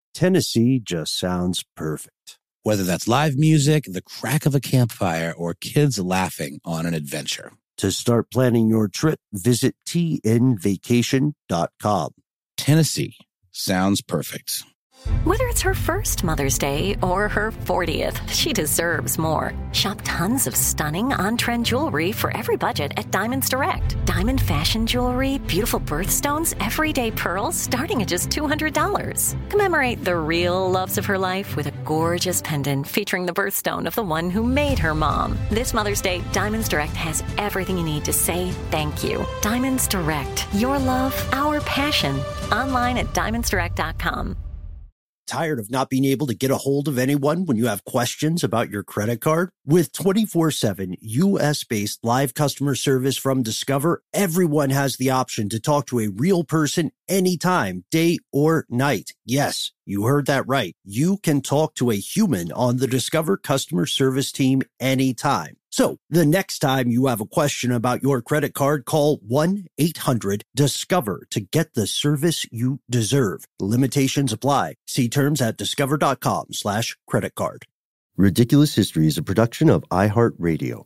Tennessee just sounds perfect. Whether that's live music, the crack of a campfire, or kids laughing on an adventure. To start planning your trip, visit tnvacation.com. Tennessee sounds perfect. Whether it's her first Mother's Day or her 40th, she deserves more. Shop tons of stunning on-trend jewelry for every budget at Diamonds Direct. Diamond fashion jewelry, beautiful birthstones, everyday pearls starting at just $200. Commemorate the real loves of her life with a gorgeous pendant featuring the birthstone of the one who made her mom. This Mother's Day, Diamonds Direct has everything you need to say thank you. Diamonds Direct. Your love, our passion. Online at diamondsdirect.com. Tired of not being able to get a hold of anyone when you have questions about your credit card? With 24/7 U.S.-based live customer service from Discover, everyone has the option to talk to a real person anytime, day or night. Yes, you heard that right. You can talk to a human on the Discover customer service team anytime. So the next time you have a question about your credit card, call 1-800-DISCOVER to get the service you deserve. Limitations apply. See terms at discover.com/creditcard. Ridiculous History is a production of iHeartRadio.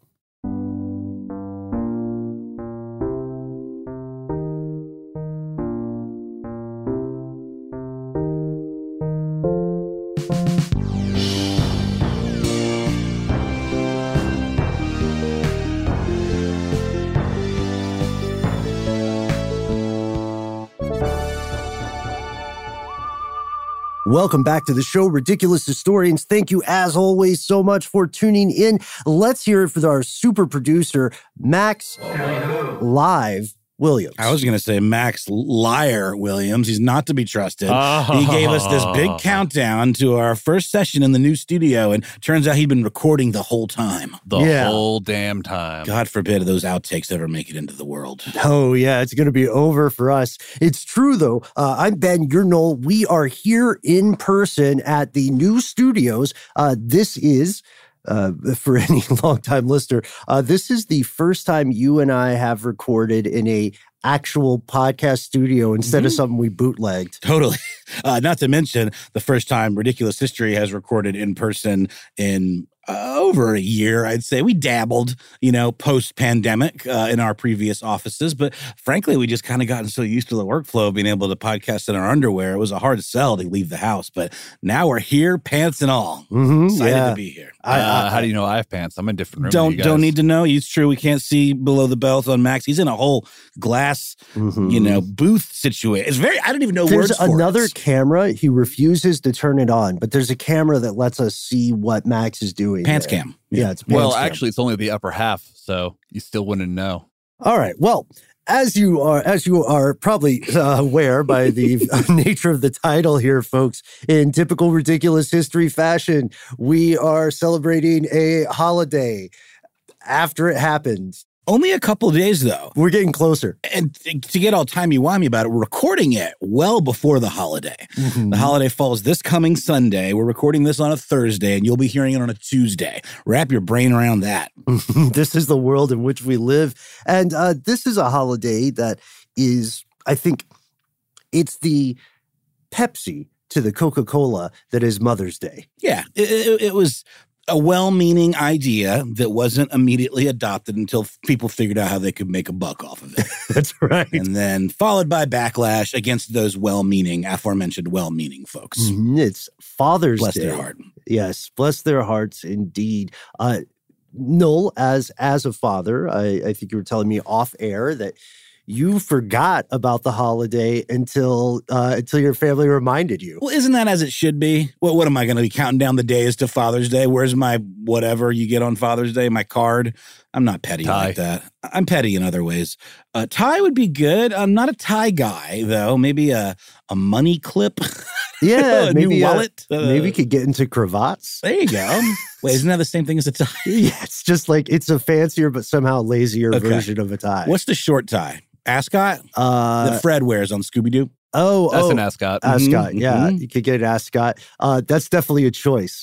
Welcome back to the show, Ridiculous Historians. Thank you, as always, so much for tuning in. Let's hear it for our super producer, Max Live Williams. I was going to say Max Liar Williams. He's not to be trusted. He gave us this big countdown to our first session in the new studio, and turns out he'd been recording the whole time. The whole damn time. God forbid those outtakes ever make it into the world. Oh, yeah, it's going to be over for us. It's true, though. I'm Ben, you're Noel. We are here in person at the new studios. This is... for any longtime listener, this is the first time you and I have recorded in a actual podcast studio instead of something we bootlegged. Totally. Not to mention the first time Ridiculous History has recorded in person in over a year, I'd say. We dabbled, post-pandemic in our previous offices, but frankly, we just kind of gotten so used to the workflow of being able to podcast in our underwear. It was a hard sell to leave the house, but now we're here, pants and all. Excited to be here. How do you know I have pants? I'm in a different room. Don't need to know. It's true. We can't see below the belt on Max. He's in a whole glass, booth situation. It's very, I don't even know there's words for it. There's another camera. He refuses to turn it on, but there's a camera that lets us see what Max is doing. Pants cam. Yeah, it's pants cam. Actually, it's only the upper half, so you still wouldn't know. All right. Well, as you are probably aware by the nature of the title here, folks, in typical Ridiculous History fashion, we are celebrating a holiday after it happened. Only a couple of days, though. We're getting closer. And to get all timey-wimey about it, we're recording it well before the holiday. The holiday falls this coming Sunday. We're recording this on a Thursday, and you'll be hearing it on a Tuesday. Wrap your brain around that. This is the world in which we live. And this is a holiday that is, I think, it's the Pepsi to the Coca-Cola that is Mother's Day. Yeah, it was a well-meaning idea that wasn't immediately adopted until people figured out how they could make a buck off of it. That's right. And then followed by backlash against those aforementioned well-meaning folks. It's Father's Day. Bless their heart. Yes, bless their hearts indeed. Noel, as a father, I think you were telling me off air that you forgot about the holiday until your family reminded you. Well, isn't that as it should be? What am I going to be counting down the days to Father's Day? Where's my whatever you get on Father's Day, my card? I'm not petty like that. I'm petty in other ways. Tie would be good. I'm not a tie guy, though. Maybe a money clip. Yeah, a maybe new wallet. Maybe you could get into cravats. There you go. Wait, isn't that the same thing as a tie? Yeah, it's just like it's a fancier but somehow lazier version of a tie. What's the short tie? Ascot? That Fred wears on Scooby-Doo? That's an ascot. Ascot, yeah. You could get an ascot. That's definitely a choice.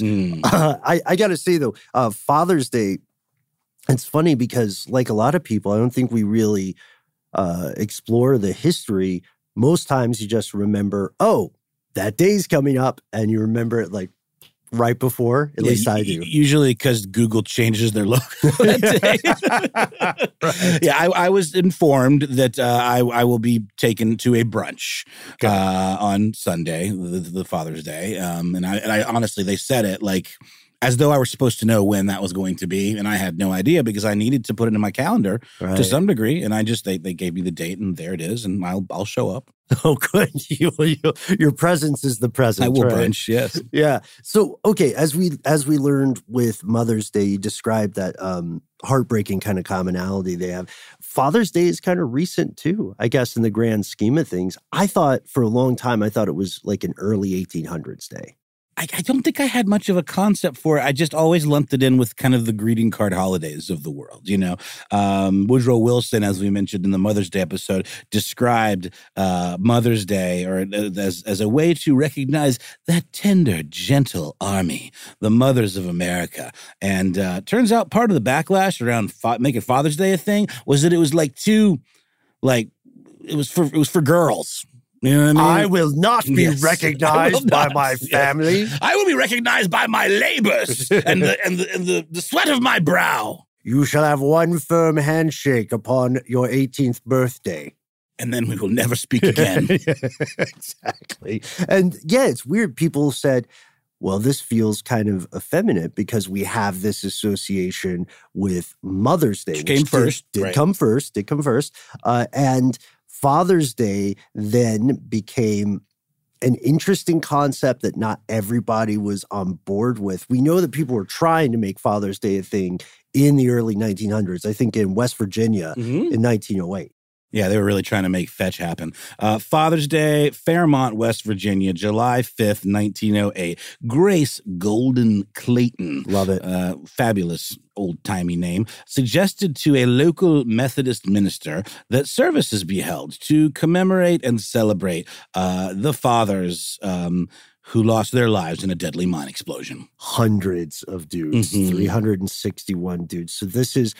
I got to say, though, Father's Day, it's funny because, like a lot of people, I don't think we really explore the history. Most times you just remember, that day's coming up and you remember it like right before, at least I do. Usually because Google changes their logo that day. Right. Yeah, I was informed that I will be taken to a brunch on Sunday, the Father's Day. And I honestly, they said it like as though I were supposed to know when that was going to be. And I had no idea because I needed to put it in my calendar to some degree. And they gave me the date and there it is. And I'll show up. Oh, good. Your presence is the present. I will brunch, yes. Yeah. So, okay, as we learned with Mother's Day, you described that heartbreaking kind of commonality they have. Father's Day is kind of recent too, I guess, in the grand scheme of things. I thought for a long time, it was like an early 1800s day. I don't think I had much of a concept for it. I just always lumped it in with kind of the greeting card holidays of the world, you know. Woodrow Wilson, as we mentioned in the Mother's Day episode, described Mother's Day as a way to recognize that tender, gentle army, the mothers of America. And turns out part of the backlash around making Father's Day a thing was that it was it was for girls. You know what I mean? I will not be recognized by my family. I will be recognized by my labors and the sweat of my brow. You shall have one firm handshake upon your 18th birthday. And then we will never speak again. Exactly. And yeah, it's weird. People said, well, this feels kind of effeminate because we have this association with Mother's Day. Which came first. Did come first. And Father's Day then became an interesting concept that not everybody was on board with. We know that people were trying to make Father's Day a thing in the early 1900s, I think in West Virginia in 1908. Yeah, they were really trying to make fetch happen. Father's Day, Fairmont, West Virginia, July 5th, 1908. Grace Golden Clayton. Love it. Fabulous old-timey name. Suggested to a local Methodist minister that services be held to commemorate and celebrate the fathers who lost their lives in a deadly mine explosion. Hundreds of dudes, 361 dudes. So this is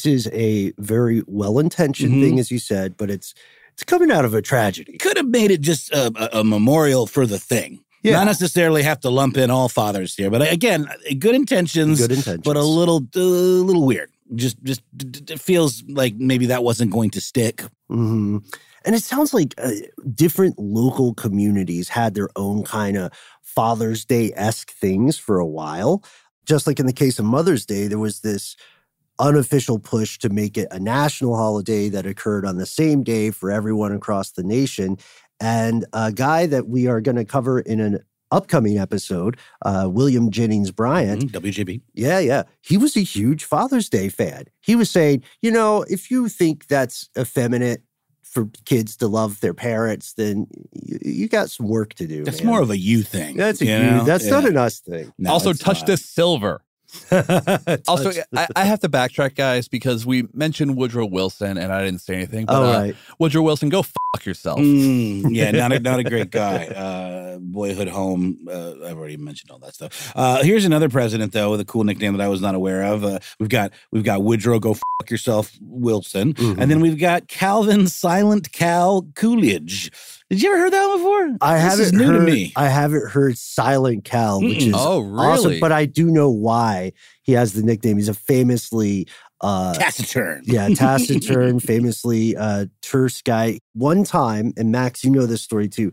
a very well-intentioned thing, as you said, but it's coming out of a tragedy. Could have made it just a memorial for the thing. Yeah. Not necessarily have to lump in all fathers here, but again, good intentions, but a little weird. Just it feels like maybe that wasn't going to stick. Mm-hmm. And it sounds like different local communities had their own kind of Father's Day-esque things for a while. Just like in the case of Mother's Day, there was this unofficial push to make it a national holiday that occurred on the same day for everyone across the nation. And a guy that we are going to cover in an upcoming episode, William Jennings Bryan. WJB. Yeah. He was a huge Father's Day fan. He was saying, if you think that's effeminate for kids to love their parents, then you got some work to do. That's more of a you thing. That's That's not an us thing. No, also, touch this silver. Also, I have to backtrack, guys, because we mentioned Woodrow Wilson, and I didn't say anything. But Woodrow Wilson, go fuck yourself. Yeah, not a great guy. Boyhood Home. I've already mentioned all that stuff. Here's another president, though, with a cool nickname that I was not aware of. We've got Woodrow, go fuck yourself, Wilson, and then we've got Calvin Silent Cal Coolidge. Did you ever heard that one before? This is new to me. I haven't heard Silent Cal, which is awesome, but I do know why he has the nickname. He's a famously taciturn. Yeah, taciturn, famously terse guy. One time, and Max, you know this story too,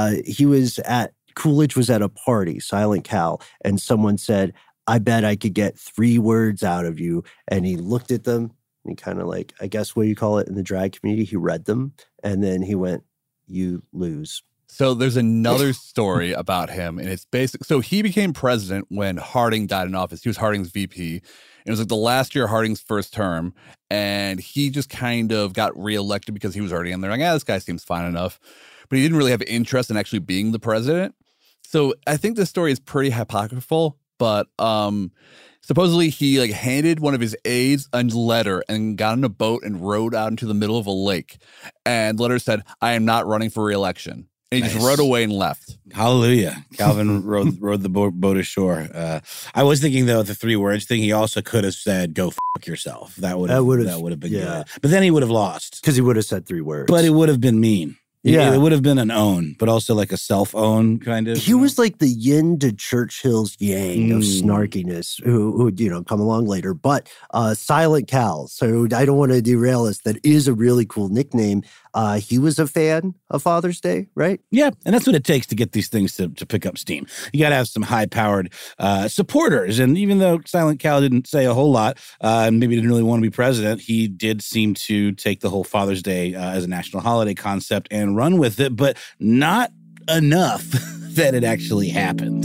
Coolidge was at a party, Silent Cal, and someone said, I bet I could get 3 words out of you. And he looked at them, and he kind of like, I guess what you call it in the drag community, he read them, and then he went, you lose. So there's another story about him, and it's basic. So he became president when Harding died in office. He was Harding's VP. It was like the last year of Harding's first term, and he just kind of got reelected because he was already in there. Like, this guy seems fine enough. But he didn't really have interest in actually being the president. So I think this story is pretty apocryphal, but supposedly he handed one of his aides a letter and got on a boat and rowed out into the middle of a lake. And the letter said, I am not running for re-election. And he just rowed away and left. Hallelujah. Calvin rowed the boat ashore. I was thinking, though, the 3 words thing, he also could have said, go fuck yourself. That would have been good. But then he would have lost. Because he would have said 3 words. But it would have been mean. It would have been an own, but also like a self-own kind of. He was like the yin to Churchill's yang of snarkiness, who would, come along later. But Silent Cal, so I don't want to derail us, that is a really cool nickname. He was a fan of Father's Day, right? Yeah, and that's what it takes to get these things to pick up steam. You got to have some high-powered supporters. And even though Silent Cal didn't say a whole lot, and maybe didn't really want to be president, he did seem to take the whole Father's Day as a national holiday concept and run with it, but not enough that it actually happened.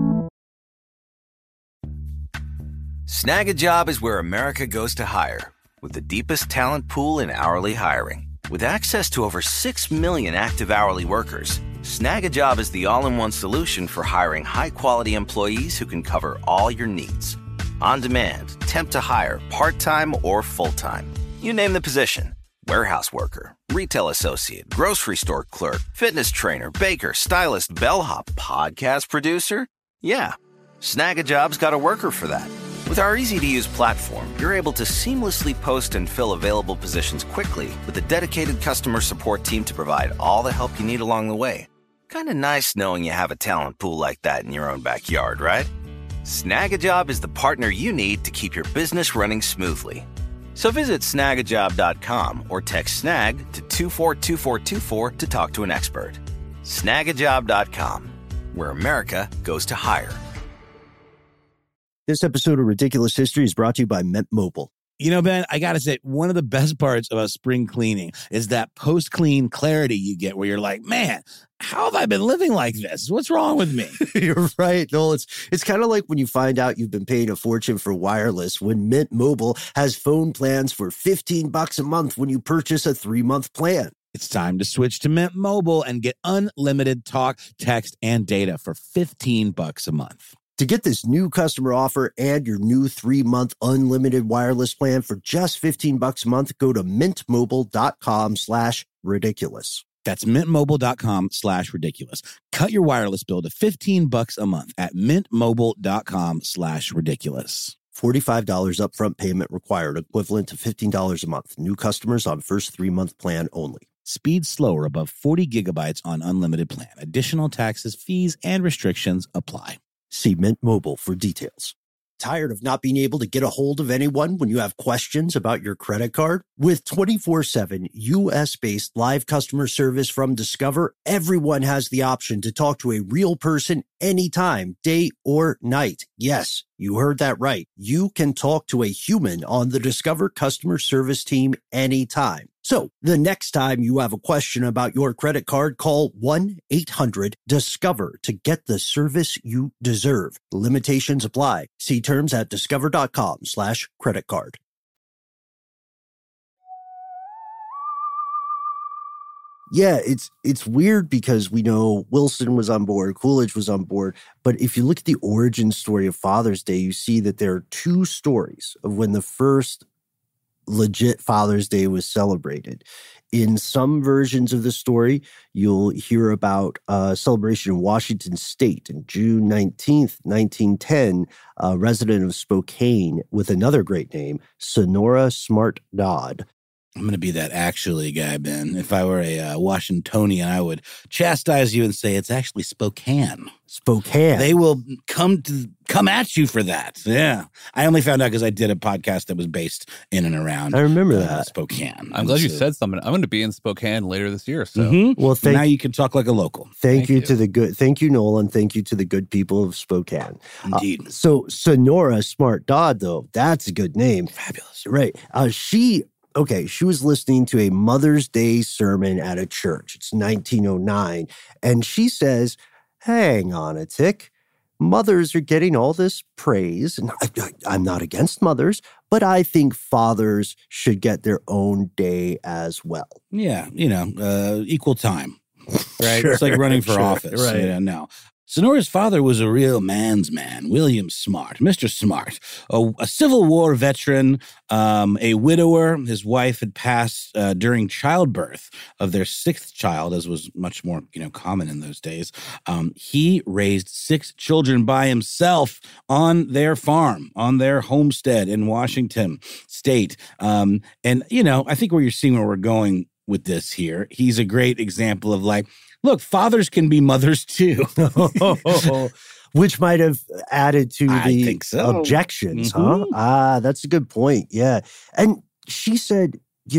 Snag a Job is where America goes to hire, with the deepest talent pool in hourly hiring. With access to over 6 million active hourly workers, Snag a Job is the all-in-one solution for hiring high-quality employees who can cover all your needs. On demand, temp to hire, part-time or full-time. You name the position. Warehouse worker, retail associate, grocery store clerk, fitness trainer, baker, stylist, bellhop, podcast producer. Yeah, Snag a Job's got a worker for that. With our easy-to-use platform, you're able to seamlessly post and fill available positions quickly with a dedicated customer support team to provide all the help you need along the way. Kind of nice knowing you have a talent pool like that in your own backyard, right? Snag a Job is the partner you need to keep your business running smoothly. So visit snagajob.com or text snag to 242424 to talk to an expert. Snagajob.com, where America goes to hire. This episode of Ridiculous History is brought to you by Mint Mobile. Ben, I got to say, one of the best parts about spring cleaning is that post-clean clarity you get where you're like, man, how have I been living like this? What's wrong with me? You're right, Noel. It's kind of like when you find out you've been paying a fortune for wireless when Mint Mobile has phone plans for $15 a month when you purchase a 3-month plan. It's time to switch to Mint Mobile and get unlimited talk, text, and data for $15 a month. To get this new customer offer and your new 3-month unlimited wireless plan for just $15 a month, go to mintmobile.com/ridiculous. That's mintmobile.com/ridiculous. Cut your wireless bill to $15 a month at mintmobile.com/ridiculous. $45 upfront payment required, equivalent to $15 a month. New customers on first 3-month plan only. Speed slower above 40 gigabytes on unlimited plan. Additional taxes, fees, and restrictions apply. See Mint Mobile for details. Tired of not being able to get a hold of anyone when you have questions about your credit card? With 24/7 U.S.-based live customer service from Discover, everyone has the option to talk to a real person anytime, day or night. Yes, you heard that right. You can talk to a human on the Discover customer service team anytime. So the next time you have a question about your credit card, call 1-800-DISCOVER to get the service you deserve. Limitations apply. See terms at discover.com/credit card. Yeah, it's weird because we know Wilson was on board, Coolidge was on board, but if you look at the origin story of Father's Day, you see that there are two stories of when the first legit Father's Day was celebrated. In some versions of the story, you'll hear about a celebration in Washington State in June 19th, 1910, a resident of Spokane with another great name, Sonora Smart Dodd. I'm going to be that actually guy, Ben. If I were a Washingtonian, I would chastise you and say it's actually Spokane. Spokane. They will come at you for that. Yeah. I only found out because I did a podcast that was based in and around. I remember that. Spokane. I'm glad you said something. I'm going to be in Spokane later this year. So Well, now you can talk like a local. Thank you to the good. Thank you, Nolan. Thank you to the good people of Spokane. Indeed. So Sonora Smart Dodd, though, that's a good name. Fabulous. Right. She was listening to a Mother's Day sermon at a church. It's 1909. And she says, hang on a tick. Mothers are getting all this praise. And I'm not against mothers, but I think fathers should get their own day as well. Yeah. Equal time. Right? Sure, it's like running for office. Right. No. Sonora's father was a real man's man, William Smart, Mr. Smart, a Civil War veteran, a widower. His wife had passed during childbirth of their 6th child, as was much more, common in those days. He raised 6 children by himself on their farm, on their homestead in Washington State. I think where you're seeing where we're going with this here. He's a great example of like, look, fathers can be mothers too. Which might have added to I the think so. objections, huh? Ah, that's a good point. Yeah. And she said,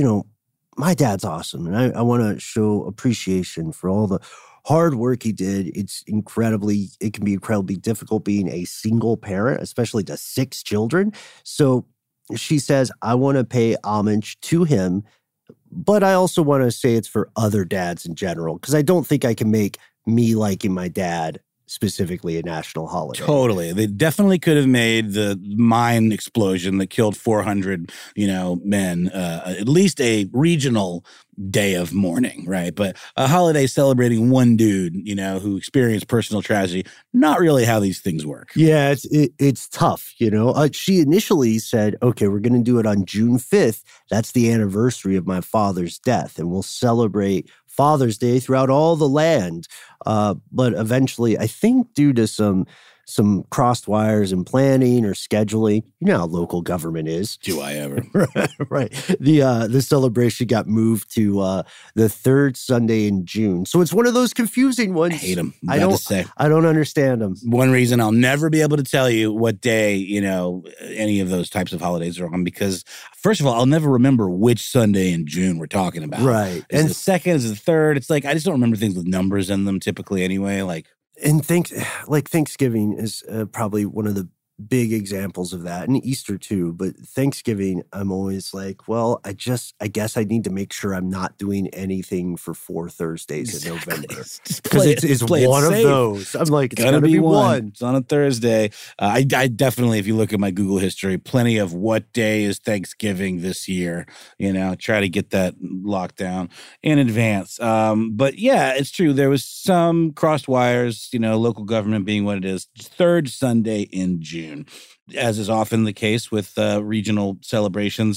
my dad's awesome. And I want to show appreciation for all the hard work he did. It can be incredibly difficult being a single parent, especially to 6 children. So she says, I want to pay homage to him, but I also want to say it's for other dads in general, because I don't think I can make me liking my dad specifically a national holiday. Totally. They definitely could have made the mine explosion that killed 400, men, at least a regional day of mourning, right? But a holiday celebrating one dude, who experienced personal tragedy, not really how these things work. Yeah, it's tough, She initially said, okay, we're going to do it on June 5th. That's the anniversary of my father's death, and we'll celebrate Father's Day throughout all the land. But eventually, I think due to some crossed wires and planning or scheduling, you know how local government is. Do I ever? Right. The celebration got moved to the 3rd Sunday in June. So it's one of those confusing ones. I hate them. I don't understand them. One reason I'll never be able to tell you what day, any of those types of holidays are on, because first of all, I'll never remember which Sunday in June we're talking about. Right. Is it the 2nd? Is it the 3rd? It's like, I just don't remember things with numbers in them typically anyway. And Thanksgiving is probably one of the big examples of that, and Easter too. But Thanksgiving, I'm always like, well, I guess I need to make sure I'm not doing anything for 4 Thursdays in November, because it's one of those. I'm like, it's gonna be one. It's on a Thursday. I definitely, if you look at my Google history, plenty of what day is Thanksgiving this year. Try to get that locked down in advance. But yeah, it's true. There was some crossed wires. Local government being what it is. 3rd Sunday in June. As is often the case with regional celebrations,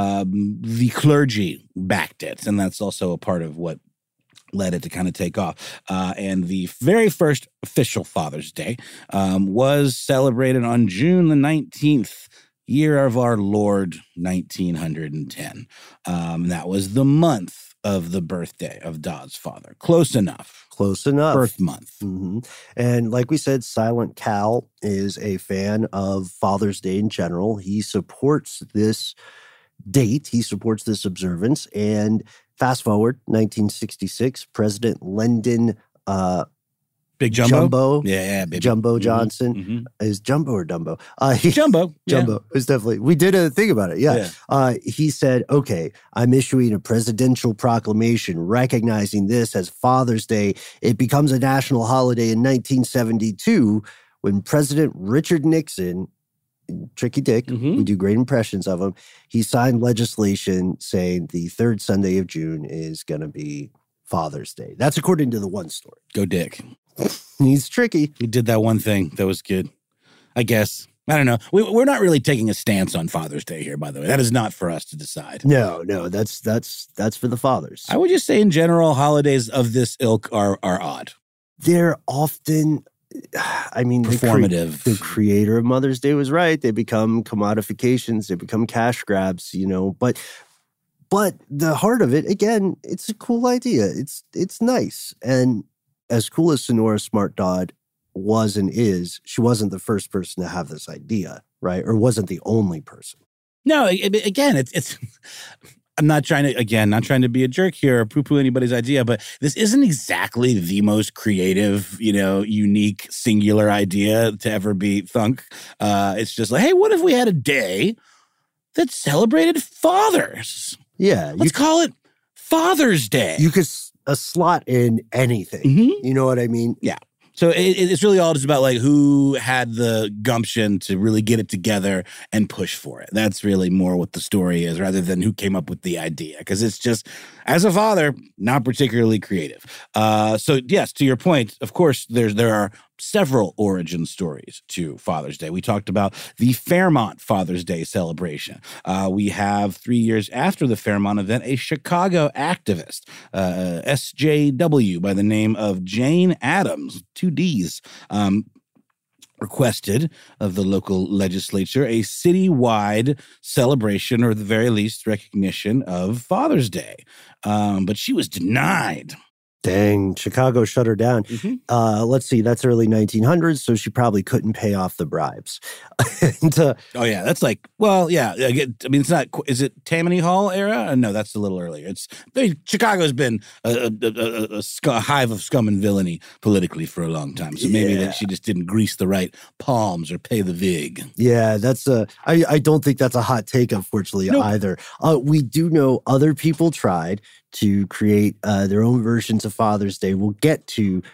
the clergy backed it, and that's also a part of what led it to kind of take off. And the very first official Father's Day was celebrated on June the 19th, year of our Lord, 1910. That was the month of the birthday of Dodd's father. Close enough. Birth month. Mm-hmm. And like we said, Silent Cal is a fan of Father's Day in general. He supports this date. He supports this observance. And fast forward, 1966, President Lyndon Big Jumbo? Baby. Jumbo Johnson. Mm-hmm. Is Jumbo or Dumbo? Jumbo. Jumbo. It's definitely. We did a thing about it. Yeah. He said, okay, I'm issuing a presidential proclamation recognizing this as Father's Day. It becomes a national holiday in 1972 when President Richard Nixon, Tricky Dick, we do great impressions of him, he signed legislation saying the 3rd Sunday of June is going to be Father's Day. That's according to the one story. Go Dick. He's tricky. He did that one thing that was good, I guess. I don't know. We're not really taking a stance on Father's Day here, by the way. That is not for us to decide. No, that's for the fathers. I would just say in general, holidays of this ilk are odd. They're often, performative. The creator of Mother's Day was right. They become commodifications. They become cash grabs, But the heart of it, again, it's a cool idea. It's nice. And as cool as Sonora Smart Dodd was and is, she wasn't the first person to have this idea, right? Or wasn't the only person. No, again, it's I'm not trying to be a jerk here or poo-poo anybody's idea, but this isn't exactly the most creative, unique, singular idea to ever be thunk. It's just like, hey, what if we had a day that celebrated fathers? Yeah. Let's call it Father's Day. You could slot in anything. Mm-hmm. You know what I mean? Yeah. So it's really all just about like who had the gumption to really get it together and push for it. That's really more what the story is rather than who came up with the idea. Because it's just, as a father, not particularly creative. So yes, to your point, of course, there are several origin stories to Father's Day. We talked about the Fairmont Father's Day celebration. We have 3 years after the Fairmont event, a Chicago activist, SJW, by the name of Jane Addams, 2 Ds, requested of the local legislature a citywide celebration, or at the very least recognition of Father's Day. But she was denied. Dang, Chicago shut her down. Let's see, that's early 1900s, so she probably couldn't pay off the bribes. And, oh, yeah, that's like, well, yeah. I mean, it's not, is it Tammany Hall era? No, that's a little earlier. Chicago's been a hive of scum and villainy politically for a long time. So maybe that she just didn't grease the right palms or pay the vig. Yeah, that's I don't think that's a hot take, unfortunately, either. We do know other people tried to create their own versions of Father's Day. We'll get to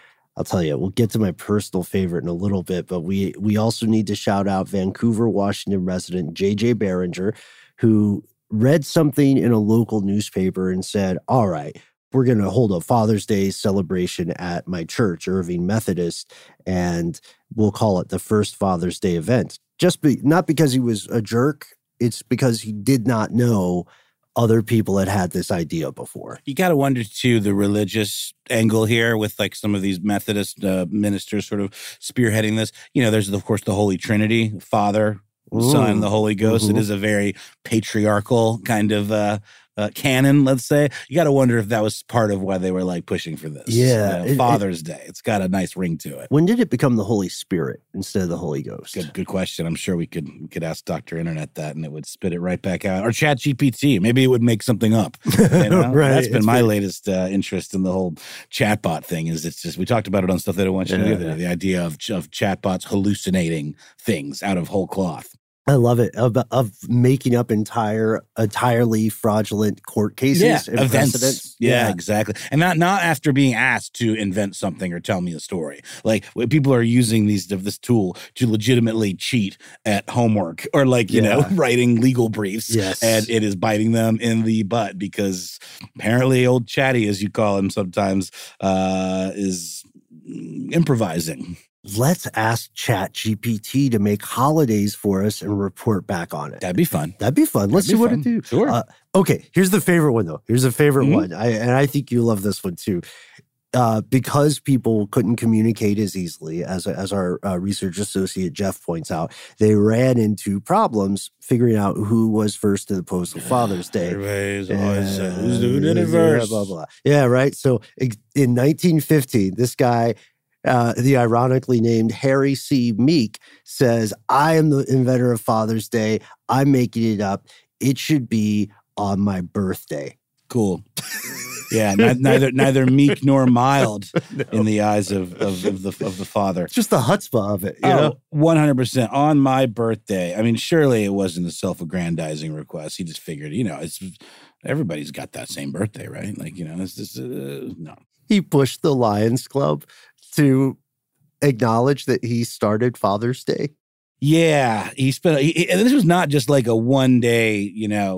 my personal favorite in a little bit, but we also need to shout out Vancouver, Washington resident J.J. Barringer, who read something in a local newspaper and said, all right, we're going to hold a Father's Day celebration at my church, Irving Methodist, and we'll call it the first Father's Day event. Not because he was a jerk, it's because he did not know other people had this idea before. You got to wonder, too, the religious angle here with like some of these Methodist ministers sort of spearheading this. You know, there's, of course, the Holy Trinity, Father, Son, the Holy Ghost. It is a very patriarchal kind of canon, let's say. You got to wonder if that was part of why they were like pushing for this. Yeah. Father's Day. It's got a nice ring to it. When did it become the Holy Spirit instead of the Holy Ghost? Good question. I'm sure we could ask Dr. Internet that and it would spit it right back out. Or ChatGPT. Maybe it would make something up. You know? Right. That's been my latest interest in the whole chatbot thing. Is it's just, we talked about it on Stuff They Don't Want You to Do. The idea of chatbots hallucinating things out of whole cloth. I love it, of making up entirely fraudulent court cases and events. precedents. Yeah, exactly. And not after being asked to invent something or tell me a story. Like people are using this tool to legitimately cheat at homework or writing legal briefs. Yes. And it is biting them in the butt because apparently old Chatty, as you call him sometimes, is improvising. Let's ask ChatGPT to make holidays for us and report back on it. That'd be fun. Let's see what it do. Sure. Okay, here's the favorite one, though. Here's a favorite one. I think you love this one, too. Because people couldn't communicate as easily, as our research associate Jeff points out, they ran into problems figuring out who was first to post on Father's Day. Everybody's always who did it first? Blah, blah, blah. Yeah, right? So in 1915, this guy, the ironically named Harry C. Meek, says, I am the inventor of Father's Day. I'm making it up. It should be on my birthday. Cool. Yeah, neither meek nor mild in the eyes of the father. It's just the chutzpah of it, you know? 100%. On my birthday. I mean, surely it wasn't a self-aggrandizing request. He just figured, everybody's got that same birthday, right? It's just, no. He pushed the Lions Club to acknowledge that he started Father's Day. Yeah, and this was not just like a one day,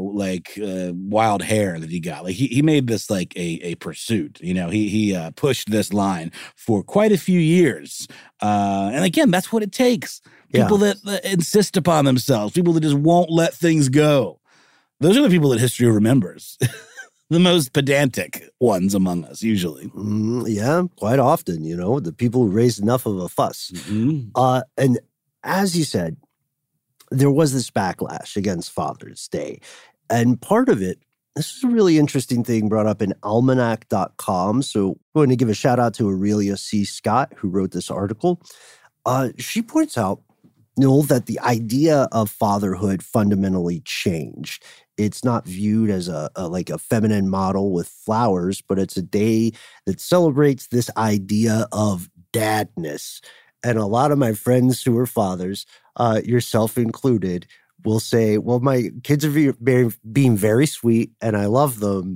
wild hair that he got. Like he made this like a pursuit. He pushed this line for quite a few years. And again, that's what it takes. People that insist upon themselves, people that just won't let things go. Those are the people that history remembers. The most pedantic ones among us, usually. Yeah, quite often, the people who raised enough of a fuss. And as you said, there was this backlash against Father's Day. And part of it, this is a really interesting thing brought up in almanac.com. So I'm going to give a shout out to Aurelia C. Scott, who wrote this article. She points out, that the idea of fatherhood fundamentally changed. It's not viewed as a feminine model with flowers, but it's a day that celebrates this idea of dadness. And a lot of my friends who are fathers, yourself included, will say, well, my kids are being very sweet and I love them.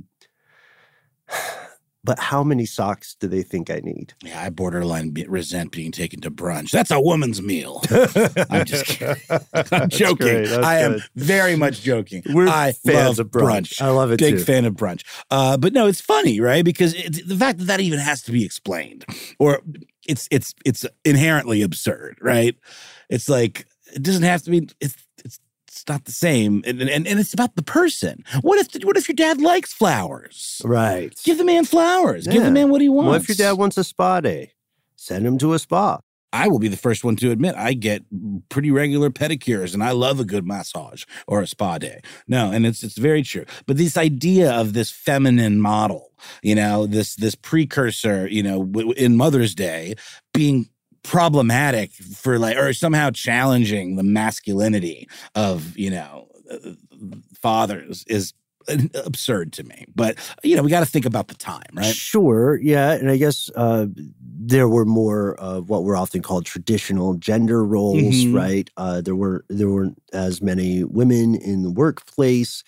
But how many socks do they think I need? Yeah, I borderline resent being taken to brunch. That's a woman's meal. I'm just kidding. I'm joking. I am very much joking. I fans of brunch. I love it Big fan of brunch. But no, it's funny, right? Because the fact that even has to be explained, or it's inherently absurd, right? It's like, it doesn't have to be, it's not the same. And it's about the person. What if your dad likes flowers? Right. Give the man flowers. Yeah. Give the man what he wants. What if your dad wants a spa day? Send him to a spa. I will be the first one to admit I get pretty regular pedicures and I love a good massage or a spa day. No, and it's very true. But this idea of this feminine model, this precursor, in Mother's Day being problematic for or somehow challenging the masculinity of, fathers is absurd to me. But, we got to think about the time, right? Sure. Yeah. And I guess there were more of what were often called traditional gender roles, right? There weren't as many women in the workplace.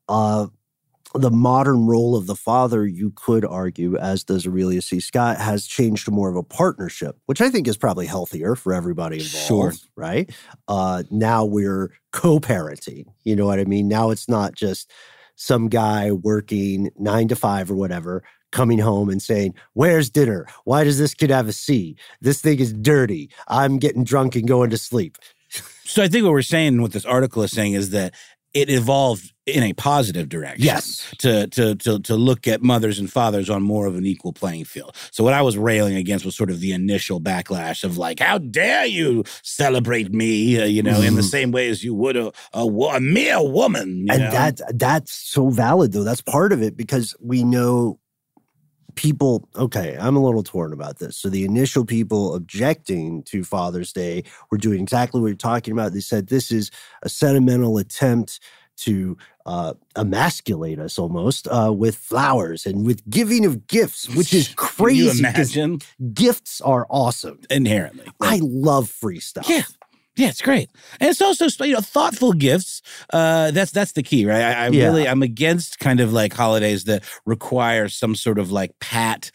The modern role of the father, you could argue, as does Aurelia C. Scott, has changed to more of a partnership, which I think is probably healthier for everybody involved, right? Now we're co-parenting, you know what I mean? Now it's not just some guy working 9 to 5 or whatever, coming home and saying, where's dinner? Why does this kid have a C? This thing is dirty. I'm getting drunk and going to sleep. So I think what we're saying, what this article is saying, is that it evolved in a positive direction. Yes. To look at mothers and fathers on more of an equal playing field. So what I was railing against was sort of the initial backlash of how dare you celebrate me, in the same way as you would a mere woman. That's so valid, though. That's part of it, because we know people, okay, I'm a little torn about this. So the initial people objecting to Father's Day were doing exactly what you're talking about. They said this is a sentimental attempt to emasculate us almost with flowers and with giving of gifts, which is crazy. Can you imagine? Gifts are awesome. Inherently. I love free stuff. Yeah, it's great. And it's also, thoughtful gifts. That's the key, right? I'm against kind of holidays that require some sort of pat,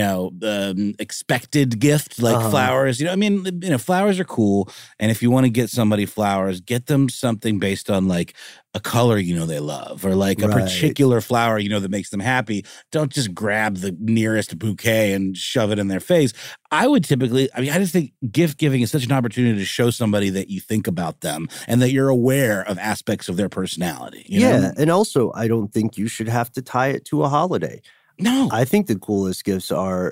expected gift, flowers. Flowers are cool. And if you want to get somebody flowers, get them something based on a color they love, or a particular flower that makes them happy. Don't just grab the nearest bouquet and shove it in their face. I would typically, I just think gift giving is such an opportunity to show somebody that you think about them and that you're aware of aspects of their personality. You know? And also I don't think you should have to tie it to a holiday. No. I think the coolest gifts are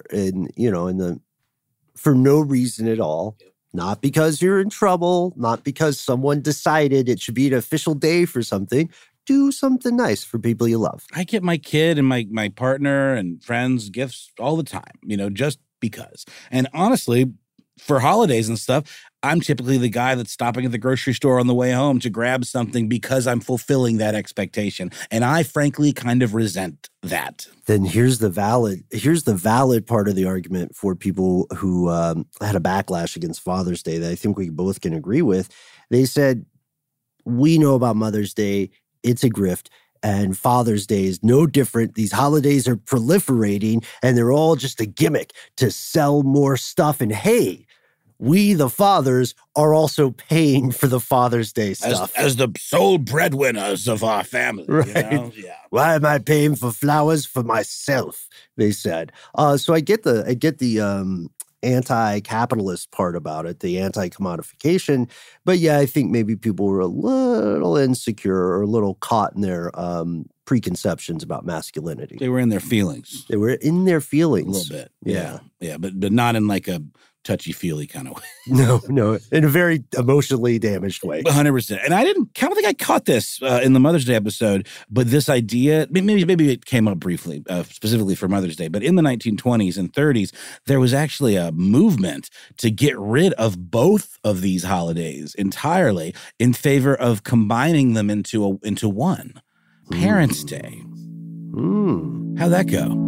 for no reason at all. Not because you're in trouble, not because someone decided it should be an official day for something. Do something nice for people you love. I get my kid and my partner and friends gifts all the time, just because. And honestly, for holidays and stuff, I'm typically the guy that's stopping at the grocery store on the way home to grab something because I'm fulfilling that expectation. And I frankly kind of resent that. Then here's the valid part of the argument for people who had a backlash against Father's Day that I think we both can agree with. They said, we know about Mother's Day. It's a grift. And Father's Day is no different. These holidays are proliferating, and they're all just a gimmick to sell more stuff. And hey, we, the fathers, are also paying for the Father's Day stuff. As the sole breadwinners of our family. Right. Yeah. Why am I paying for flowers for myself? They said. So I get the anti-capitalist part about it, the anti-commodification. But yeah, I think maybe people were a little insecure or a little caught in their preconceptions about masculinity. They were in their feelings. A little bit. Yeah. But not in a touchy-feely kind of way. No, in a very emotionally damaged way. 100%. And I don't think I caught this in the Mother's Day episode, but this idea, maybe it came up briefly, specifically for Mother's Day, but in the 1920s and 30s, there was actually a movement to get rid of both of these holidays entirely in favor of combining them into one. Parents' Day. How'd that go?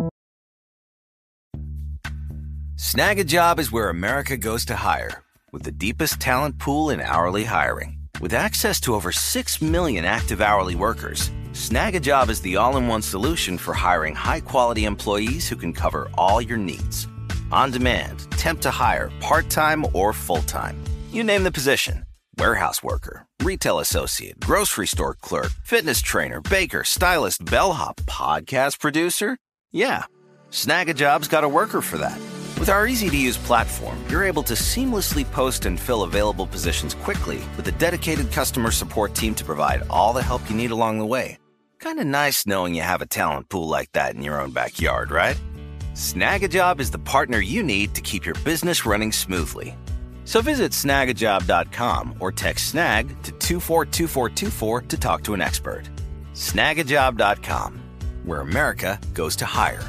Snag a Job is where America goes to hire, with the deepest talent pool in hourly hiring. With access to over 6 million active hourly workers, Snag a Job is the all-in-one solution for hiring high-quality employees who can cover all your needs. On demand, temp to hire, part-time or full-time. You name the position. Warehouse worker, retail associate, grocery store clerk, fitness trainer, baker, stylist, bellhop, podcast producer. Yeah, Snag a Job's got a worker for that. With our easy-to-use platform, you're able to seamlessly post and fill available positions quickly with a dedicated customer support team to provide all the help you need along the way. Kind of nice knowing you have a talent pool like that in your own backyard, right? Snagajob is the partner you need to keep your business running smoothly. So visit snagajob.com or text snag to 242424 to talk to an expert. Snagajob.com, where America goes to hire.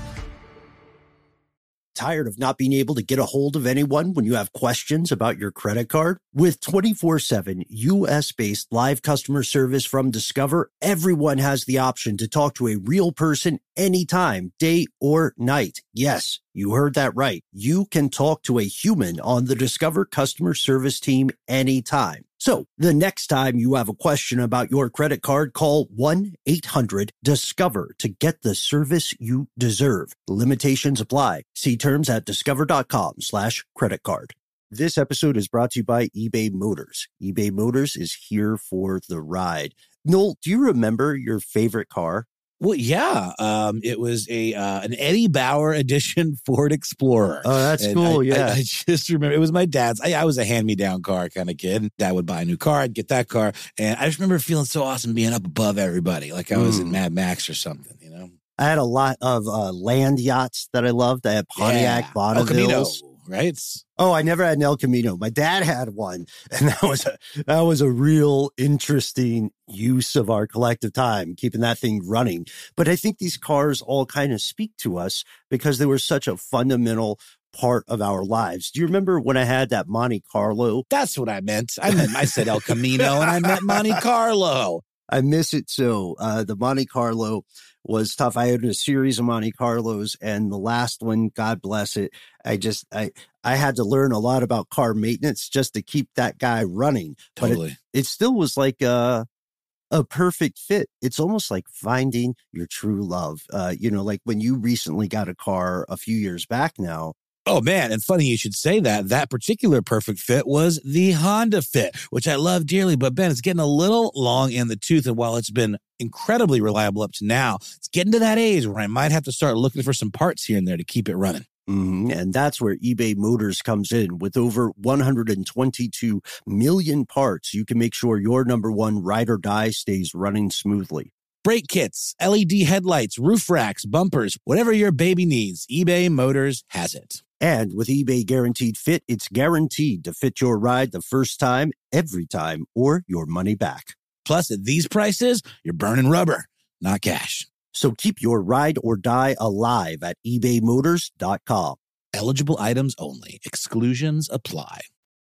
Tired of not being able to get a hold of anyone when you have questions about your credit card? With 24/7 U.S.-based live customer service from Discover, everyone has the option to talk to a real person anytime, day or night. Yes, you heard that right. You can talk to a human on the Discover customer service team anytime. So the next time you have a question about your credit card, call 1-800-DISCOVER to get the service you deserve. Limitations apply. See terms at discover.com/credit card. This episode is brought to you by eBay Motors. eBay Motors is here for the ride. Noel, do you remember your favorite car? Well, yeah. It was an Eddie Bauer edition Ford Explorer. Oh, that's cool. I just remember it was my dad's. I was a hand-me-down car kind of kid. Dad would buy a new car. I'd get that car. And I just remember feeling so awesome being up above everybody, like I was in Mad Max or something, you know? I had a lot of land yachts that I loved. I had Pontiac Bonnevilles. Right? Oh, I never had an El Camino. My dad had one, and that was a real interesting use of our collective time, keeping that thing running. But I think these cars all kind of speak to us because they were such a fundamental part of our lives. Do you remember when I had that Monte Carlo? That's what I meant. I said El Camino, and I meant Monte Carlo. I miss it so. The Monte Carlo was tough. I had a series of Monte Carlos, and the last one, God bless it, I had to learn a lot about car maintenance just to keep that guy running. Totally. But it still was like a perfect fit. It's almost like finding your true love. Like when you recently got a car a few years back now. Oh, man. And funny you should say that. That particular perfect fit was the Honda Fit, which I love dearly. But, Ben, it's getting a little long in the tooth. And while it's been incredibly reliable up to now, it's getting to that age where I might have to start looking for some parts here and there to keep it running. And that's where eBay Motors comes in. With over 122 million parts, you can make sure your number one ride or die stays running smoothly. Brake kits, LED headlights, roof racks, bumpers, whatever your baby needs, eBay Motors has it. And with eBay Guaranteed Fit, it's guaranteed to fit your ride the first time, every time, or your money back. Plus, at these prices, you're burning rubber, not cash. So keep your ride or die alive at ebaymotors.com. Eligible items only. Exclusions apply.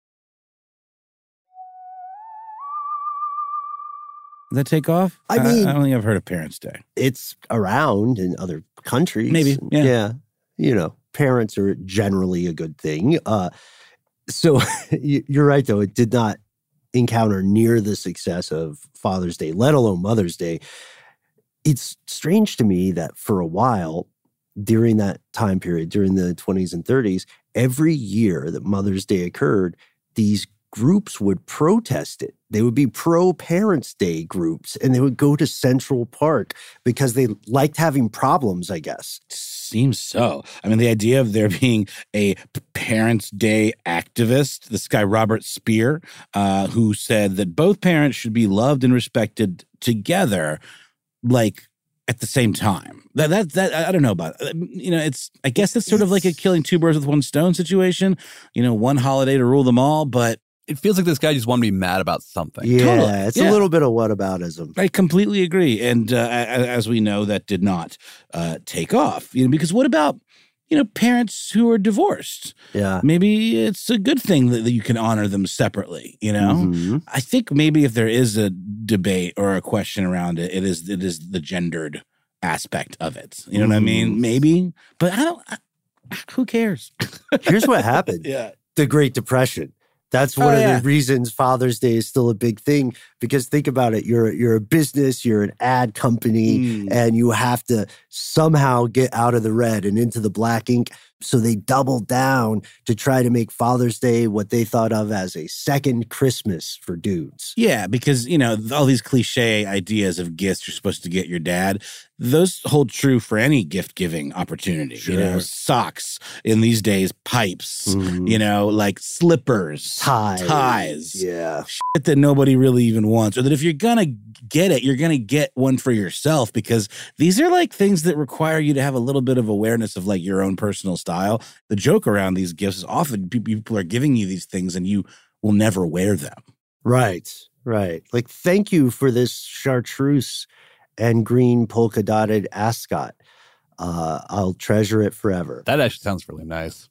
Did that take off? I mean, I don't think I've heard of Parents' Day. It's around in other countries. Maybe, yeah. Parents are generally a good thing. So you're right, though. It did not encounter near the success of Father's Day, let alone Mother's Day. It's strange to me that for a while, during that time period, during the 20s and 30s, every year that Mother's Day occurred, these groups would protest it. They would be pro-Parents' Day groups, and they would go to Central Park because they liked having problems, I guess. Seems so. I mean, the idea of there being a Parents' Day activist, this guy Robert Speer, who said that both parents should be loved and respected together, like at the same time. That I don't know about it. I guess it's sort of like a killing two birds with one stone situation. One holiday to rule them all, but it feels like this guy just wanted to be mad about something. Yeah, totally. It's a little bit of whataboutism. I completely agree. And as we know, that did not take off. Because what about, parents who are divorced? Yeah. Maybe it's a good thing that you can honor them separately, Mm-hmm. I think maybe if there is a debate or a question around it, it is the gendered aspect of it. You know what I mean? Maybe. But who cares? Here's what happened. Yeah. The Great Depression. That's one of the reasons Father's Day is still a big thing, because think about it. You're a business, you're an ad company, and you have to somehow get out of the red and into the black ink. So they doubled down to try to make Father's Day what they thought of as a second Christmas for dudes. Yeah, because, all these cliche ideas of gifts you're supposed to get your dad, those hold true for any gift-giving opportunity. Sure. Socks, in these days, pipes, like slippers. Ties. Ties. Yeah. Shit that nobody really even wants. Or that if you're going to get it, you're going to get one for yourself, because these are like things that require you to have a little bit of awareness of like your own personal style. The joke around these gifts is often people are giving you these things and you will never wear them. Right. Like, thank you for this chartreuse and green polka dotted ascot. I'll treasure it forever. That actually sounds really nice.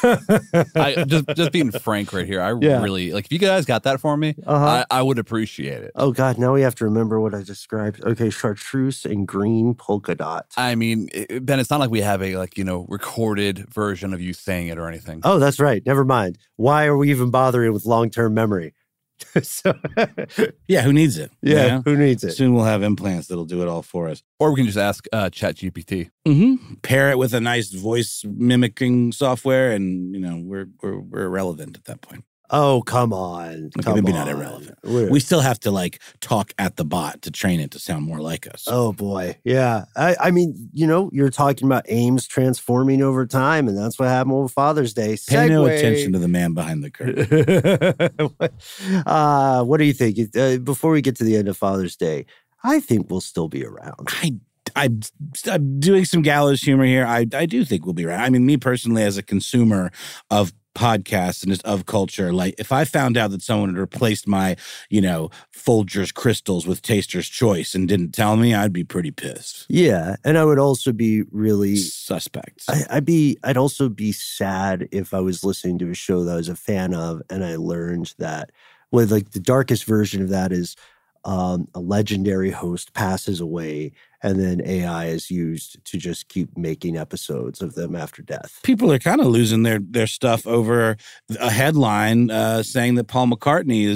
I just being frank right here. I really like, if you guys got that for me, I would appreciate it. Oh God, now we have to remember what I described. Okay, chartreuse and green polka dot. I mean, Ben, it's not like we have a recorded version of you saying it or anything. Oh, that's right. Never mind. Why are we even bothering with long-term memory? So, yeah, who needs it? Yeah, who needs it? Soon we'll have implants that'll do it all for us. Or we can just ask ChatGPT. Pair it with a nice voice mimicking software, and we're irrelevant at that point. Oh, come on. Maybe not irrelevant. We still have to like talk at the bot to train it to sound more like us. Oh, boy. Yeah. I mean, you're talking about aims transforming over time, and that's what happened with Father's Day. Segue. Pay no attention to the man behind the curtain. What do you think? Before we get to the end of Father's Day, I think we'll still be around. I'm doing some gallows humor here. I do think we'll be around. I mean, me personally, as a consumer of podcasts and just of culture, like if I found out that someone had replaced my, Folgers crystals with Taster's Choice and didn't tell me, I'd be pretty pissed. Yeah, and I would also be really suspect. I'd also be sad if I was listening to a show that I was a fan of and I learned that, the darkest version of that is a legendary host passes away, and then AI is used to just keep making episodes of them after death. People are kind of losing their stuff over a headline saying that Paul McCartney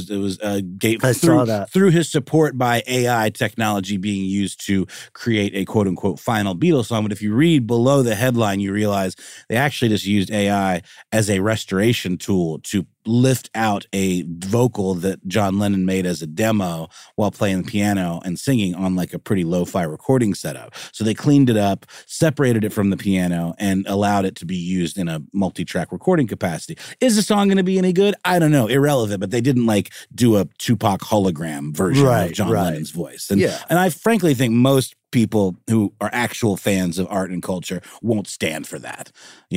through his support by AI technology being used to create a quote unquote final Beatles song. But if you read below the headline, you realize they actually just used AI as a restoration tool to lift out a vocal that John Lennon made as a demo while playing piano and singing on like a pretty lo-fi recording setup. So they cleaned it up, separated it from the piano, and allowed it to be used in a multi-track recording capacity. Is the song going to be any good? I don't know. Irrelevant. But they didn't like do a Tupac hologram version of John Lennon's voice. And I frankly think most people who are actual fans of art and culture won't stand for that.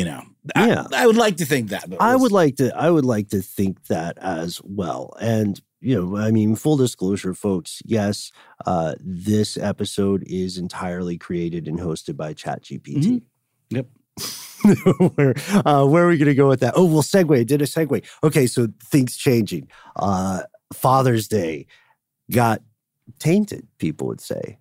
I would like to think that. But I would like to think that as well. And full disclosure, folks, yes, this episode is entirely created and hosted by ChatGPT. Yep. Where are we going to go with that? Oh, well, did a segue. Okay, so things changing. Father's Day got tainted, people would say.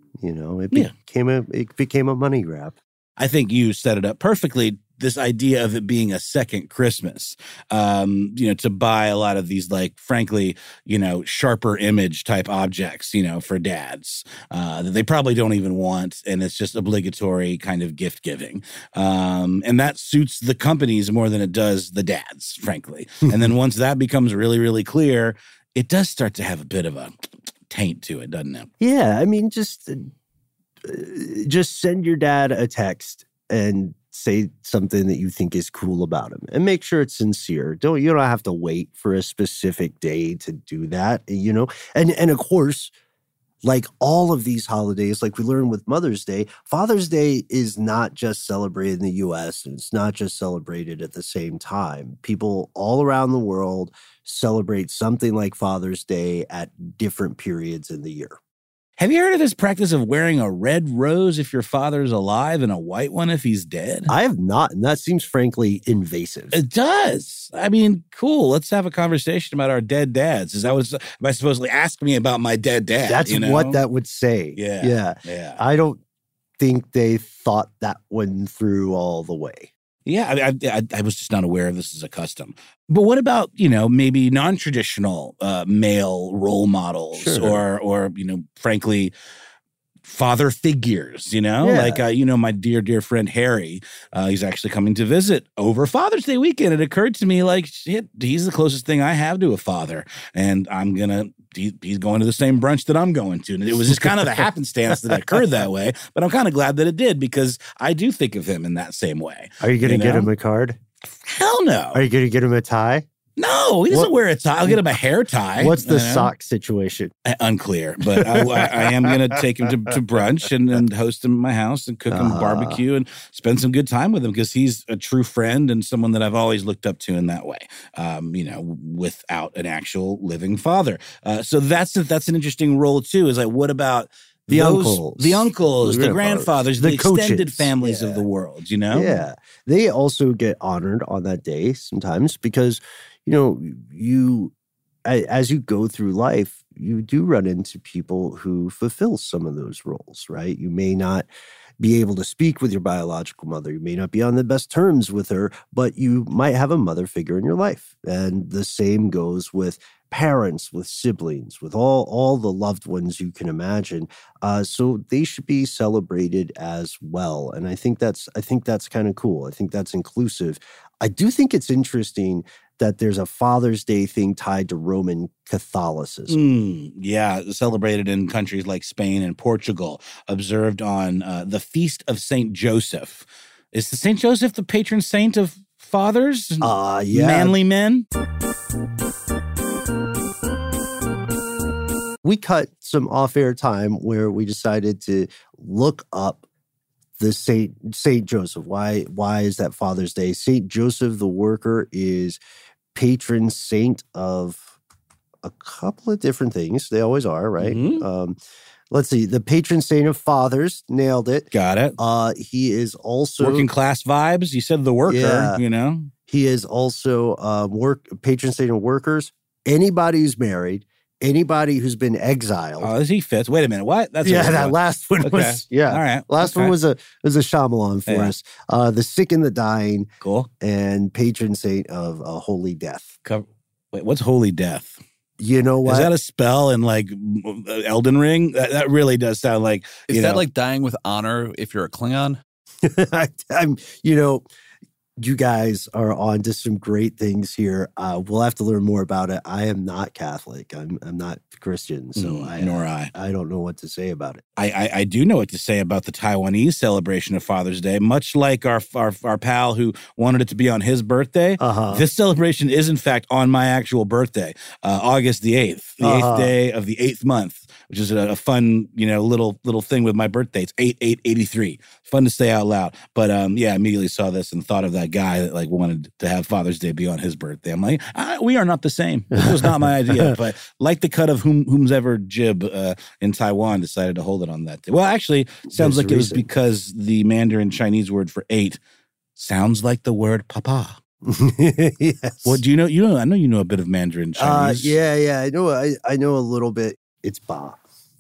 It became a money grab. I think you set it up perfectly. This idea of it being a second Christmas, to buy a lot of these, like, frankly, sharper image type objects, for dads that they probably don't even want. And it's just obligatory kind of gift giving. And that suits the companies more than it does the dads, frankly. And then once that becomes really, really clear, it does start to have a bit of a taint to it, doesn't it? Yeah. I mean, just send your dad a text and say something that you think is cool about him, and make sure it's sincere. You don't have to wait for a specific day to do that, And of course, like all of these holidays, like we learned with Mother's Day, Father's Day is not just celebrated in the U.S. and it's not just celebrated at the same time. People all around the world celebrate something like Father's Day at different periods in the year. Have you heard of this practice of wearing a red rose if your father's alive and a white one if he's dead? I have not, and that seems frankly invasive. It does. I mean, cool. Let's have a conversation about our dead dads. Is that what? Am I supposed to ask me about my dead dad? That's what that would say. Yeah. I don't think they thought that one through all the way. Yeah, I was just not aware of this as a custom. But what about, maybe non-traditional male role models or frankly, father figures, like, my dear friend Harry, he's actually coming to visit over Father's Day weekend. It occurred to me like, shit, he's the closest thing I have to a father. And he's going to the same brunch that I'm going to. And it was just kind of a happenstance that it occurred that way. But I'm kind of glad that it did, because I do think of him in that same way. Are you going to get him a card? Hell no. Are you going to get him a tie? No, he doesn't wear a tie. I'll get him a hair tie. What's the sock situation? Unclear, but I am going to take him to brunch and host him at my house and cook him barbecue and spend some good time with him because he's a true friend and someone that I've always looked up to in that way, without an actual living father. So that's an interesting role too, is like, what about the uncles, the grandfathers, the extended coaches. families of the world, Yeah. They also get honored on that day sometimes because, as you go through life, you do run into people who fulfill some of those roles, right? You may not be able to speak with your biological mother. You may not be on the best terms with her, but you might have a mother figure in your life. And the same goes with parents, with siblings, with all the loved ones you can imagine. So they should be celebrated as well. And I think that's kind of cool. I think that's inclusive. I do think it's interesting that there's a Father's Day thing tied to Roman Catholicism. Yeah, celebrated in countries like Spain and Portugal, observed on the Feast of St. Joseph. Is the St. Joseph the patron saint of fathers? Yeah. Manly men? We cut some off-air time where we decided to look up the Saint Joseph. Why is that Father's Day? Saint Joseph the Worker is patron saint of a couple of different things. They always are, right? Mm-hmm. Let's see. The patron saint of fathers. Nailed it. Got it. He is also working class vibes. You said the worker, He is also patron saint of workers. Anybody who's married. Anybody who's been exiled. Oh, he fits. Wait a minute. What? That's that last one was All right. Last one was a Shyamalan for us. The sick and the dying. Cool. And patron saint of holy death. Wait, what's holy death? You know what? Is that a spell in like Elden Ring? That really does sound like. Is that like dying with honor if you're a Klingon? You guys are on to some great things here. We'll have to learn more about it. I am not Catholic. I'm not Christian, so nor I. I don't know what to say about it. I do know what to say about the Taiwanese celebration of Father's Day. Much like our pal who wanted it to be on his birthday, this celebration is in fact on my actual birthday, August the 8th, the 8th day of the 8th month, which is a fun, little thing with my birthday. It's 8/8/83. Fun to say out loud. But immediately saw this and thought of that guy that like wanted to have Father's Day be on his birthday. I'm like, we are not the same. This was not my idea. But like the cut of whomsoever jib in Taiwan decided to hold it on that day. Well, actually, sounds like it was because the Mandarin Chinese word for 8 sounds like the word papa. Yes. What do you know? I know you know a bit of Mandarin Chinese. Yeah. I know a little bit. It's ba.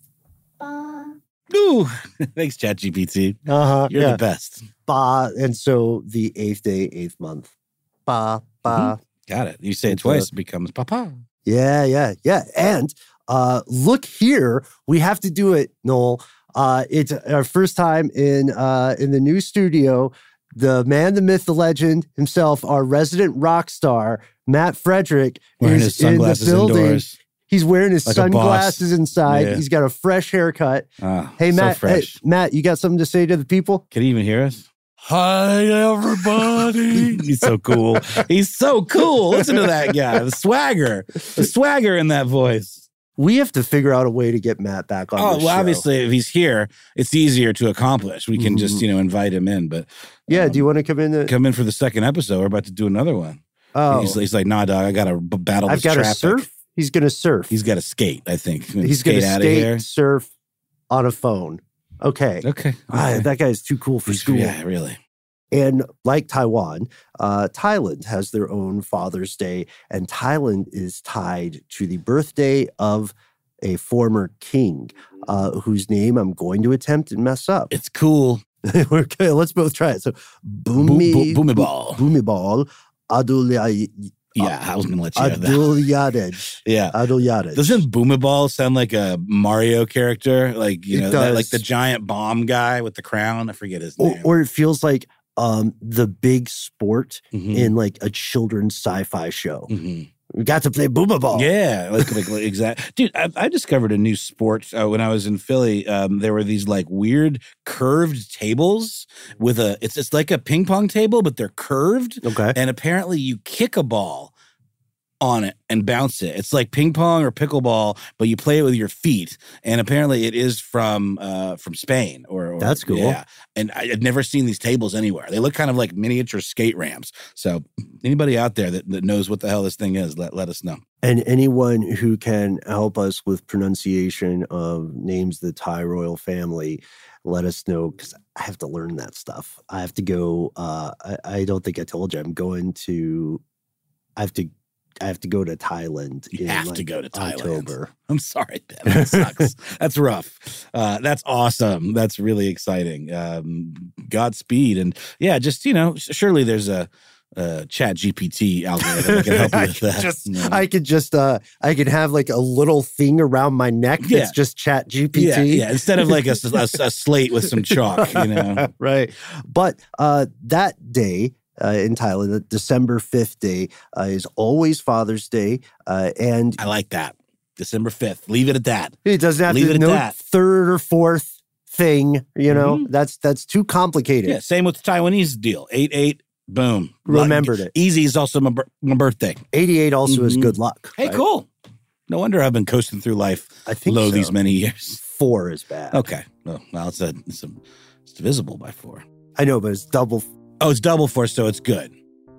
Ooh, thanks, ChatGPT. You're the best. Ba, and so the 8th day, 8th month. Ba. Got it. You say it twice, it becomes papa. Yeah. And look here, we have to do it, Noel. It's our first time in the new studio. The man, the myth, the legend himself, our resident rock star, Matt Frederick, wearing is his sunglasses in the building. Indoors. He's wearing his like sunglasses inside. Yeah. He's got a fresh haircut. Hey, Matt. So fresh. Hey, Matt, you got something to say to the people? Can he even hear us? Hi, everybody. He's so cool. He's so cool. Listen to that guy. The swagger in that voice. We have to figure out a way to get Matt back on the show. Obviously, if he's here, it's easier to accomplish. We can just, invite him in. But do you want to come in? Come in for the second episode. We're about to do another one. Oh. He's like, nah, dog, I got to battle this traffic. I've got to surf. He's going to surf. He's got to skate, I think. He's going to skate, surf on a phone. Okay. That guy's too cool for school. Yeah, really. And like Taiwan, Thailand has their own Father's Day, and Thailand is tied to the birthday of a former king, whose name I'm going to attempt and mess up. It's cool. Okay, let's both try it. So, Bhumibol Adulyadej. Yeah, I was going to let you know that. Adulyadej. Yeah. Adulyadej. Doesn't Bhumibol sound like a Mario character? Like, like the giant bomb guy with the crown? I forget his name. Or it feels like the big sport in like a children's sci-fi show. We got to play Bhumibol. Yeah, like exactly. Dude, I discovered a new sport when I was in Philly. There were these like weird curved tables with it's like a ping pong table, but they're curved. Okay. And apparently you kick a ball on it and bounce it. It's like ping pong or pickleball, but you play it with your feet. And apparently it is from Spain. Or That's cool. Yeah. And I had never seen these tables anywhere. They look kind of like miniature skate ramps. So anybody out there that knows what the hell this thing is, let us know. And anyone who can help us with pronunciation of names of the Thai royal family, let us know, because I have to learn that stuff. I have to go. I don't think I told you. I have to go to Thailand. You have to go to Thailand. October. I'm sorry, Ben. That sucks. That's rough. That's awesome. That's really exciting. Godspeed. And yeah, just, surely there's a Chat GPT algorithm that can help you with that. I could have like a little thing around my neck that's just Chat GPT. Yeah. Instead of like a slate with some chalk, Right. But that day, in Thailand, the December 5th day is always Father's Day. And I like that. December 5th. Leave it at that. It doesn't have to be third or fourth thing, Mm-hmm. That's too complicated. Yeah, same with the Taiwanese deal. 8-8, boom. Remembered it. Easy is also my birthday. 88 also is good luck. Hey, right? cool. No wonder I've been coasting through life I think low so. these many years. 4 is bad. Okay. Well, it's divisible by 4. I know, but it's double. Oh, it's double 4, so it's good.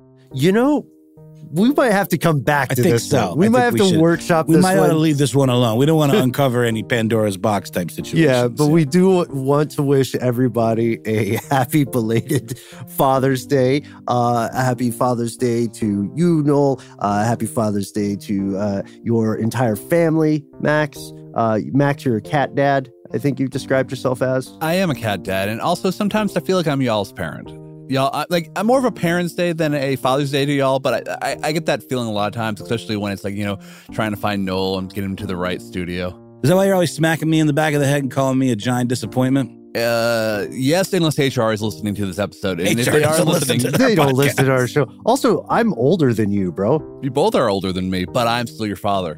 We might have to come back to this. So. We might have to workshop this. We might ought to leave this one alone. We don't want to uncover any Pandora's box type situations. Yeah, but we do want to wish everybody a happy belated Father's Day. Happy Father's Day to you, Noel. Happy Father's Day to your entire family, Max. Max, you're a cat dad, I think you've described yourself as. I am a cat dad, and also sometimes I feel like I'm y'all's parent. Y'all, I'm more of a Parents' Day than a Father's Day to y'all, but I get that feeling a lot of times, especially when it's like, trying to find Noel and get him to the right studio. Is that why you're always smacking me in the back of the head and calling me a giant disappointment? Yes, unless HR is listening to this episode. And if they are listening, they don't listen to our show. Also, I'm older than you, bro. You both are older than me, but I'm still your father.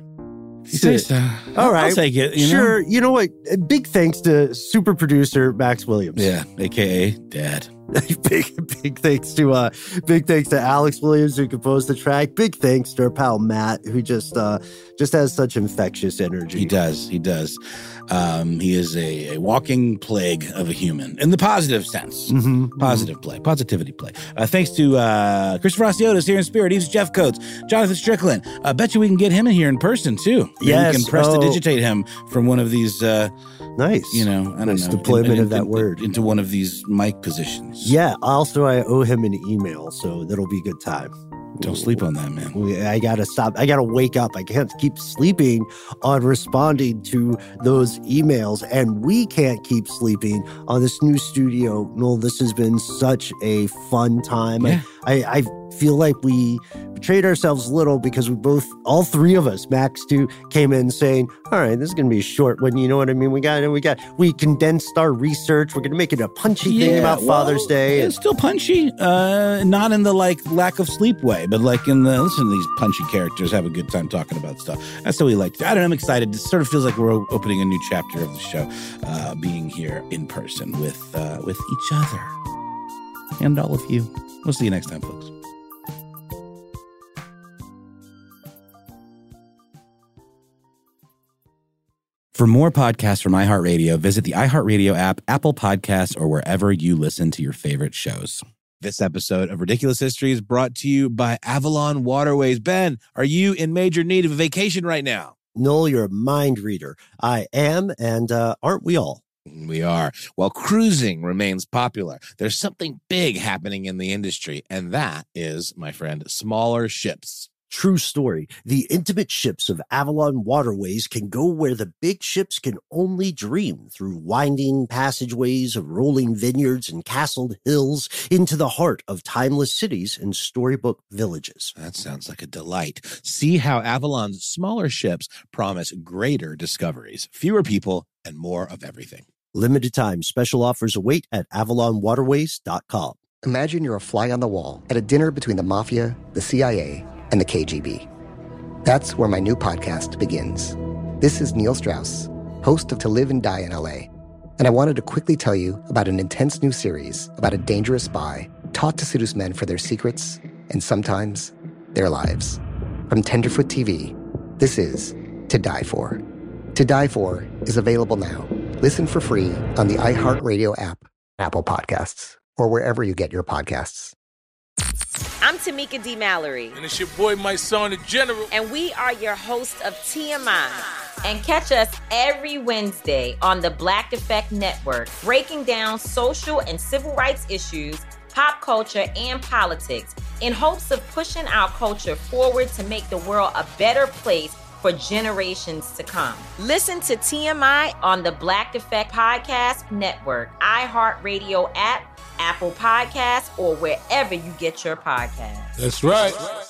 All right. I'll take it. Sure. You know what? Big thanks to super producer Max Williams. Yeah, a.k.a. Dad. Big thanks to Alex Williams, who composed the track. Big thanks to our pal Matt, who just has such infectious energy. He does. He is a walking plague of a human in the positive sense. Mm-hmm. Positivity play. Thanks to Christopher Asiotis here in spirit. He's Jeff Coates, Jonathan Strickland. I bet you we can get him in here in person too. Yes, we can prestidigitate him from one of these. Nice. I don't know. Deployment of that word into one of these mic positions. Yeah. Also, I owe him an email, so that'll be a good time. Don't sleep on that, man. I gotta stop. I gotta wake up. I can't keep sleeping on responding to those emails, and we can't keep sleeping on this new studio. Noel, this has been such a fun time. Yeah. I feel like we betrayed ourselves a little because all three of us, Max too, came in saying, all right, this is going to be a short one. You know what I mean? We condensed our research. We're going to make it a punchy thing about Father's Day. It's still punchy, not in the lack of sleep way, but listen to these punchy characters have a good time talking about stuff. That's what we like. I don't know. I'm excited. It sort of feels like we're opening a new chapter of the show, being here in person with each other and all of you. We'll see you next time, folks. For more podcasts from iHeartRadio, visit the iHeartRadio app, Apple Podcasts, or wherever you listen to your favorite shows. This episode of Ridiculous History is brought to you by Avalon Waterways. Ben, are you in major need of a vacation right now? Noel, you're a mind reader. I am, and aren't we all? We are. While cruising remains popular, there's something big happening in the industry, and that is, my friend, smaller ships. True story. The intimate ships of Avalon Waterways can go where the big ships can only dream, through winding passageways of rolling vineyards and castled hills into the heart of timeless cities and storybook villages. That sounds like a delight. See how Avalon's smaller ships promise greater discoveries, fewer people, and more of everything. Limited time special offers await at avalonwaterways.com. Imagine you're a fly on the wall at a dinner between the mafia, the CIA, and the KGB. That's where my new podcast begins. This is Neil Strauss, host of To Live and Die in LA, and I wanted to quickly tell you about an intense new series about a dangerous spy taught to seduce men for their secrets and sometimes their lives. From Tenderfoot TV, this is To Die For. To Die For is available now. Listen for free on the iHeartRadio app, Apple Podcasts, or wherever you get your podcasts. I'm Tamika D. Mallory. And it's your boy, my son, the General. And we are your hosts of TMI. And catch us every Wednesday on the Black Effect Network, breaking down social and civil rights issues, pop culture, and politics in hopes of pushing our culture forward to make the world a better place for generations to come. Listen to TMI on the Black Effect Podcast Network, iHeartRadio app, Apple Podcasts, or wherever you get your podcasts. That's right.